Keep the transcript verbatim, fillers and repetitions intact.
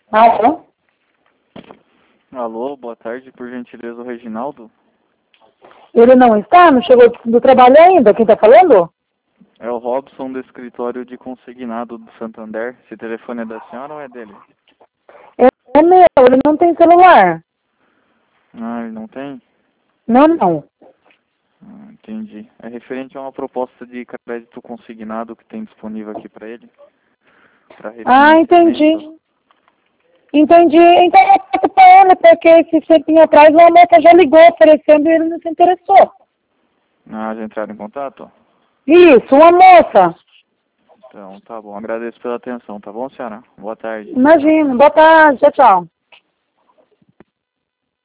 Alô? Alô, boa tarde, por gentileza, o Reginaldo? Ele não está? Não chegou do trabalho ainda? Quem está falando? É o Robson do escritório de consignado do Santander. Esse telefone é da senhora ou é dele? É, é meu, ele não tem celular. Ah, ele não tem? Não, não. Ah, entendi. É referente a uma proposta de crédito consignado que tem disponível aqui para ele? Para Ah, refinanciamento? entendi. Entendi. Então eu passo para ele, porque esse tempinho atrás uma moça já ligou oferecendo e ele não se interessou. Ah, já entraram em contato? Isso, uma moça. Então, tá bom. Agradeço pela atenção, tá bom, senhora? Boa tarde. Imagina. Boa tarde. Tchau, tchau.